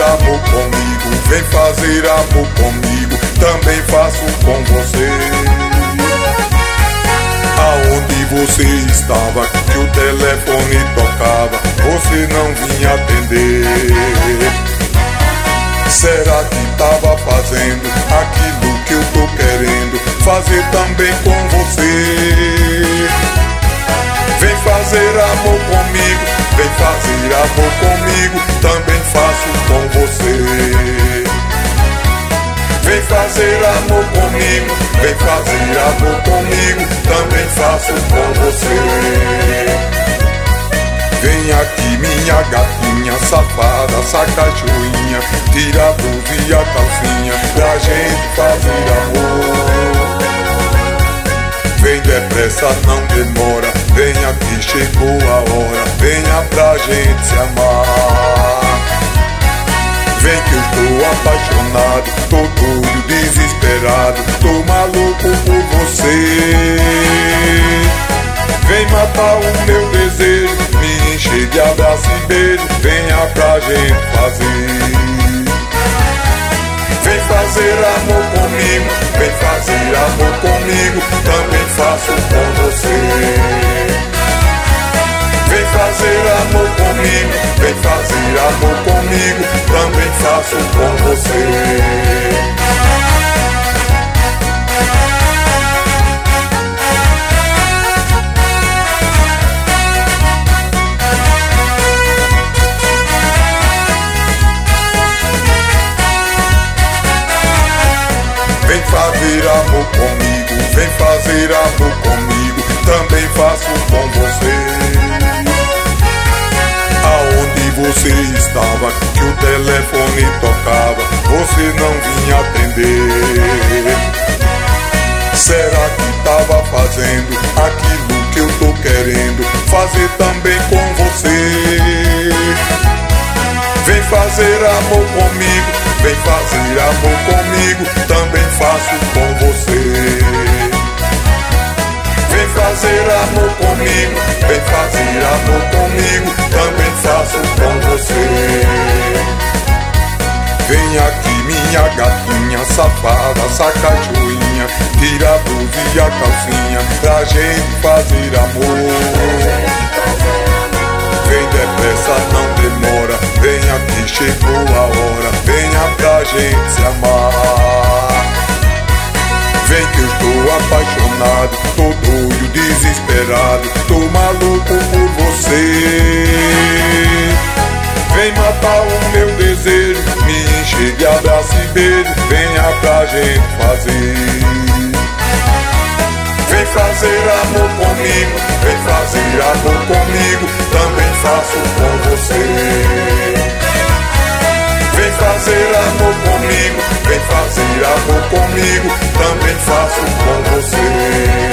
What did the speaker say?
fazer amor comigo, vem fazer amor comigo, também faço com você. Aonde você estava, que o telefone tocava, você não vinha atender. Será que tava fazendo aquilo que eu tô querendo fazer também com você? Vem fazer amor comigo, vem fazer amor comigo, também faço com você. Vem fazer amor comigo, vem fazer amor comigo, também faço com você. Vem aqui minha gatinha safada, sacajoinha, tira a blusa e a calcinha pra gente fazer amor. Vem depressa, não demora, vem aqui, chegou a hora, venha pra gente se amar. Vem que eu estou apaixonado, tô doido, desesperado, tô maluco por você. Vem matar o meu desejo, me encher de abraço e beijo, venha pra gente fazer. Vem fazer amor comigo, vem fazer amor comigo, também faço com você. Vem fazer amor comigo, vem fazer amor comigo, também faço com você. Vem fazer amor comigo, vem fazer amor comigo, também faço com você. Aonde você estava, que o telefone tocava, você não vinha atender. Será que tava fazendo aquilo que eu tô querendo fazer também com você? Vem fazer amor comigo, vem fazer amor comigo, também faço com você. Vem fazer amor comigo, vem fazer amor comigo, também faço com você. Vem aqui minha gatinha safada, sacajoinha, tira a blusa e a calcinha pra gente fazer amor. Vem depressa, não demora, vem aqui, chegou a hora, venha pra gente se amar. Vem que eu estou apaixonado, tô doido, desesperado, tô maluco por você. Vem matar o meu desejo, me encher de abraço e beijo, venha pra gente fazer. Vem fazer amor comigo, vem fazer amor comigo, também faço com você. Vem fazer amor comigo, vem fazer amor comigo, também faço com você.